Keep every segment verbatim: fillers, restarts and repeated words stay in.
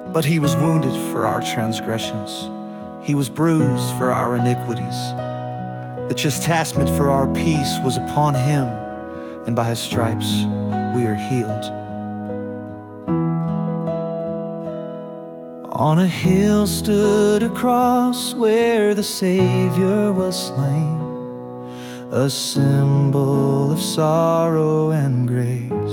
But he was wounded for our transgressions, he was bruised for our iniquities. The chastisement for our peace was upon him, and by his stripes we are healed. On a hill stood a cross where the Savior was slain, a symbol of sorrow and grace.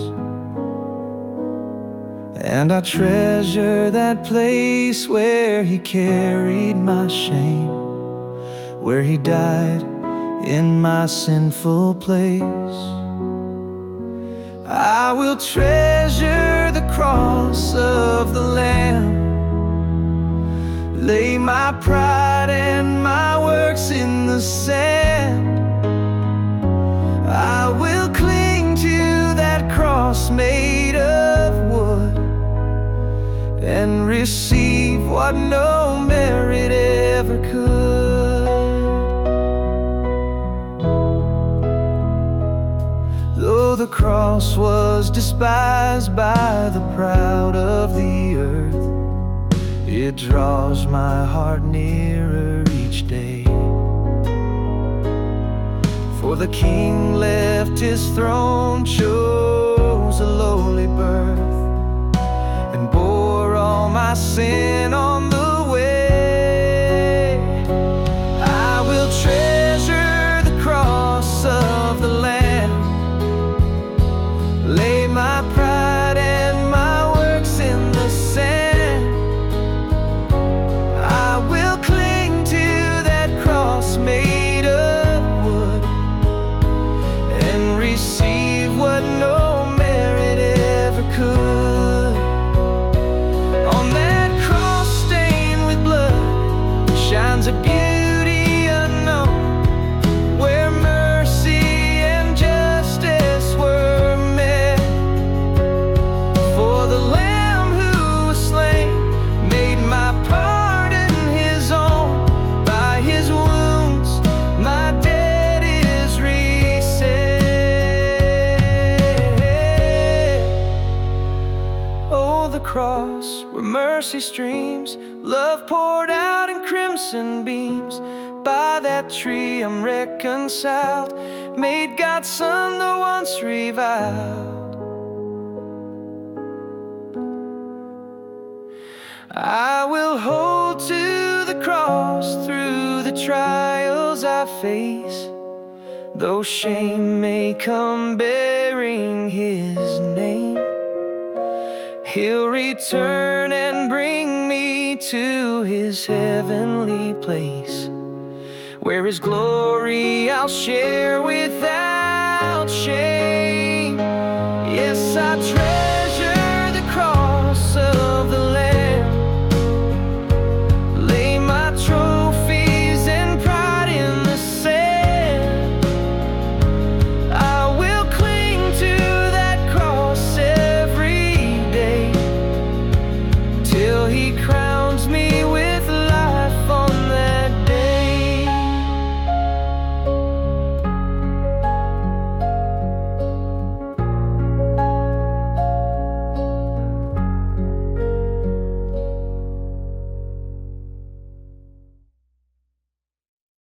And I treasure that place where he carried my shame, where he died in my sinful place. I will treasure the cross of the Lamb, lay my pride and my works in the sand. I will cling to that cross made of wood, and receive what no merit ever could. Though the cross was despised by the proud of the earth, it draws my heart nearer each day. For the King left his throne, chose a lowly birth, and bore all my sin on the way. I will treasure the cross of the Lamb, lay my pride and my works in the sand. I will cling to that cross made of wood, and receive what no merit ever could. On that cross stained with blood shines a beauty unknown, where mercy and justice were met. For the Lamb who was slain made my pardon his own. By his wounds my debt is reset. Oh, the cross where mercy streams, love poured out in crimson beams. By that tree I'm reconciled, made God's Son the once reviled. I will hold to the cross through the trials I face, though shame may come bearing his name. He'll return and bring me to his heavenly place, where his glory I'll share without shame. Yes, I treasure